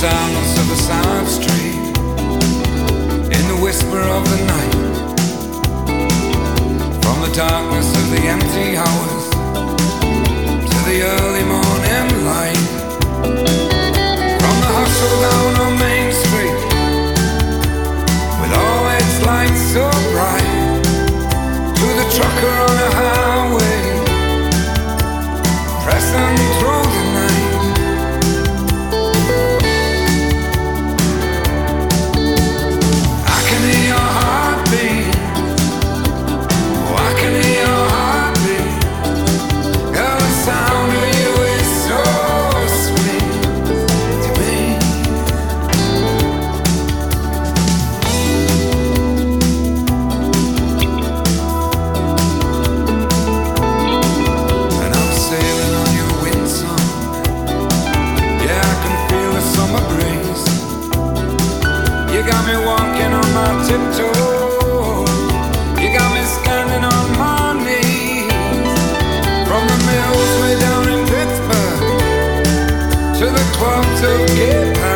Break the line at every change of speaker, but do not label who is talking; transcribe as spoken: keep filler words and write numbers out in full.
silence of a side street, in the whisper of the night, from the darkness of the empty hours to the early morning light, from the hustle down on Main Street, with all its lights so bright, to the trucker on a highway, pressing through the night. I can hear your heartbeat. Oh, I can hear your heartbeat. Girl, the sound of you is so sweet to me. And I'm sailing on your wind song. Yeah, I can feel the summer breeze. You got me walking on my tiptoes. You got me standing on my knees. From the mills way down in Pittsburgh to the clubs of Cape Town.